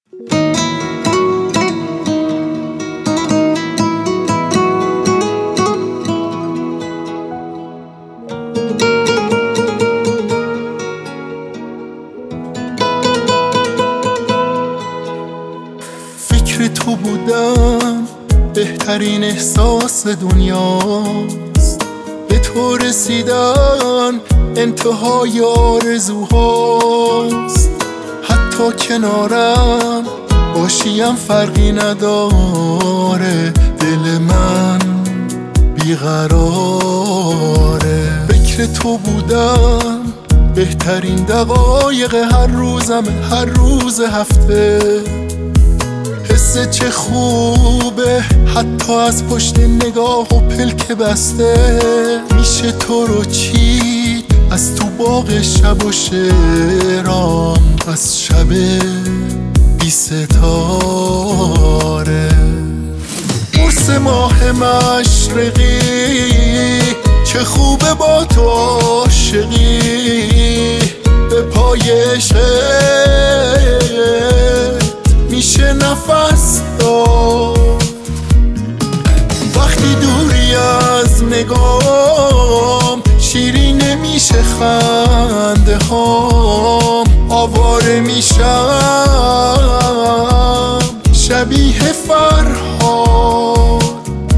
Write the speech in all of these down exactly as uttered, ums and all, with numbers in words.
فکر تو بودم بهترین احساس دنیاست، به تو رسیدن انتهای آرزوهاست. حتی کنارم باشیم فرقی نداره، دل من بیقراره. فکر تو بودم بهترین دقایق هر روزم، هر روز هفته. حس چه خوبه حتی از پشت نگاه و پلک بسته. میشه تو رو چید از تو باغ شب و شعرام، از شب بی ستاره. قرص ماه مشرقی چه خوبه با تو عاشقی، به پای عشقت میشه نفس داد. وقتی دوری از نگام شیرین میشه خنده هام، آواره میشم شبیه فرهاد.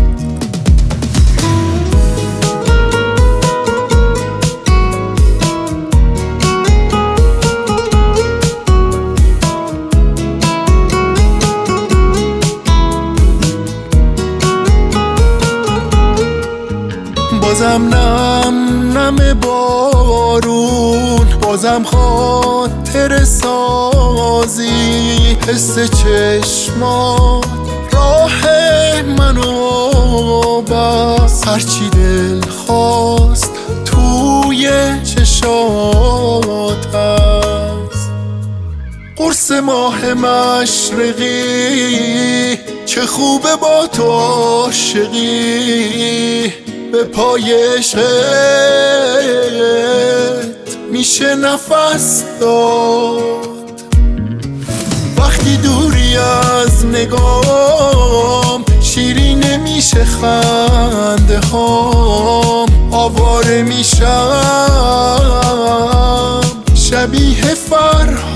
بازم نم نم بارون، بازم خاطر سازی. حس چشمات راه منو بس، هرچی دل خواست توی چشات هست. قرص ماه مشرقی چه خوبه با تو عاشقی، به پای عشقت میشه نفس داد. وقتی دوری از نگام شیرین میشه خنده هام، آواره میشم شبیه فرهاد.